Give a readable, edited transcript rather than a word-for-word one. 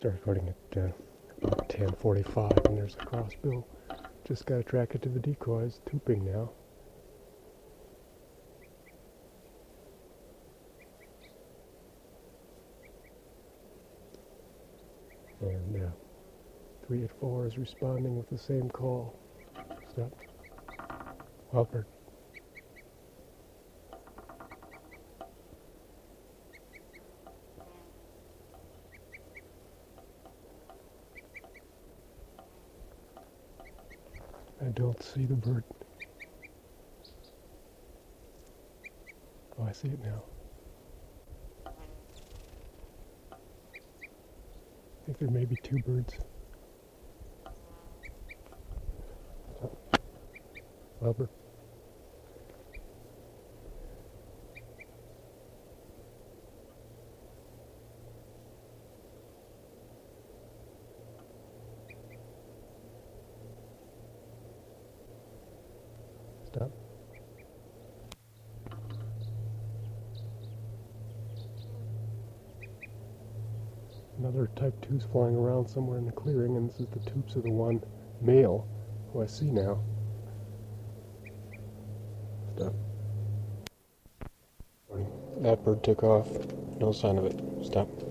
Start recording at about 10:45, and there's a crossbill. Just got to track it to the decoys. Tooping now. And 384 is responding with the same call. Stop. Wildbird. I don't see the bird. Oh, I see it now. I think there may be two birds. Wildbird. Stop. Another Type 2's flying around somewhere in the clearing, and this is the toops of the one male who I see now. Stop. That bird took off. No sign of it. Stop.